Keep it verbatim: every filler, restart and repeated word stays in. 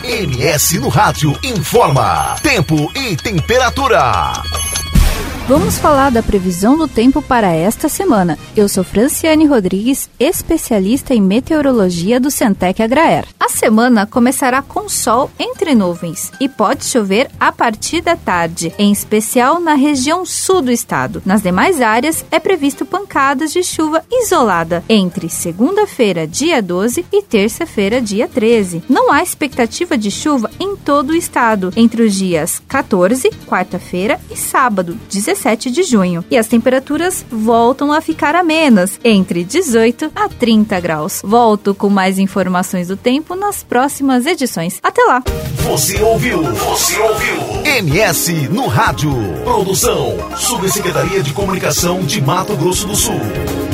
M S no Rádio informa tempo e temperatura. Vamos falar da previsão do tempo para esta semana. Eu sou Franciane Rodrigues, especialista em meteorologia do Centec Agraer. A semana começará com sol entre nuvens e pode chover a partir da tarde, em especial na região sul do estado. Nas demais áreas, é previsto pancadas de chuva isolada entre segunda-feira, dia doze, e terça-feira, dia treze. Não há expectativa de chuva em todo o estado entre os dias quatorze, quarta-feira, e sábado, dezessete de junho. E as temperaturas voltam a ficar amenas, entre dezoito a trinta graus. Volto com mais informações do tempo nas próximas edições. Até lá! Você ouviu? Você ouviu? M S no Rádio. Produção: Subsecretaria de Comunicação de Mato Grosso do Sul.